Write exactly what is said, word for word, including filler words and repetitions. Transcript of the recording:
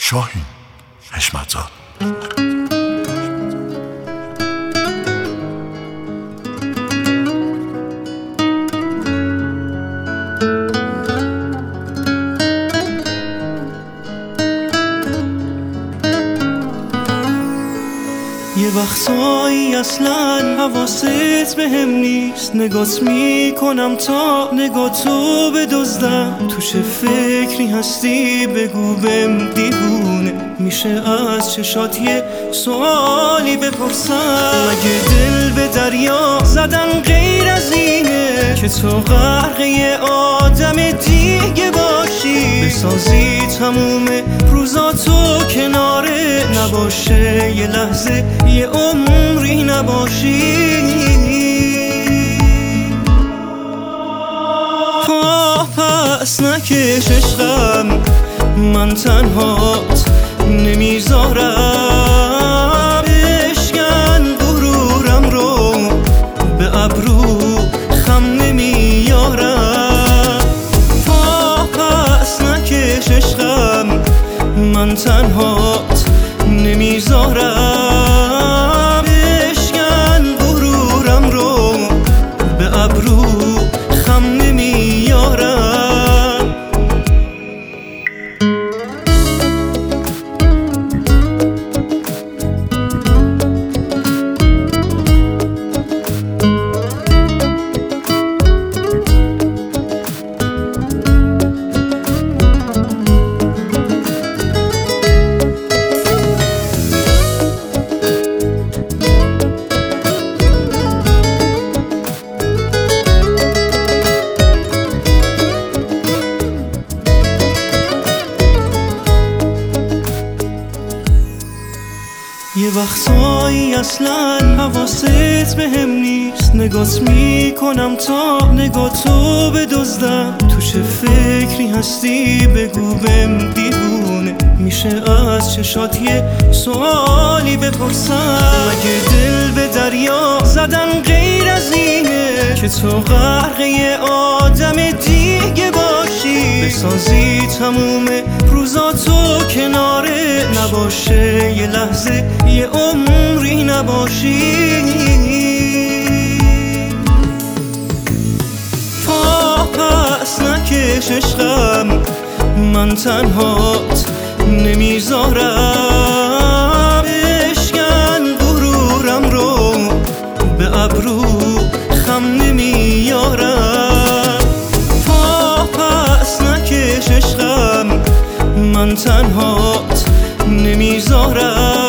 شاهین حشمتزاد. یه وقتایی اصلا حواست بهم نیست، نگات میکنم تا نگاه تو بدزدم. تو چه فکری هستی بگو بهم دیوونه میشه از چشات یه سوالی بپرسم. مگه دل به دریا زدن غیر از اینه که تو غرق یه آدم دیگه باشی، بسازی تموم روزاتو کناره نباشه یه لحظه یه عمری نباشی. پا پس نکش عشقم، من تنهات نمیذارم. بشکن غرورم رو به ابرو خم نمیارم. پا پس نکش عشقم، من تنهات نمیذارم. بشکن غرورم رو به ابرو خم نمیارم. یه وقتایی اصلا حواست بهم نیست، نگات میکنم تا نگاه تو بدزدم. تو چه فکری هستی بگو بهم دیوونه میشه از چشات یه سوالی بپرسم. مگه دل به دریا زدن غیر از اینه که تو غرق یه آدم دیگه باشی، بسازی تموم روزاتو کناره نباشه یه لحظه یه عمری نباشی. پا پس نکش عشقم، من تنهات نمیذارم. بشکن غرورم رو به ابرو خم نمیارم. پا پس نکش عشقم، من تنهات نمیذارم.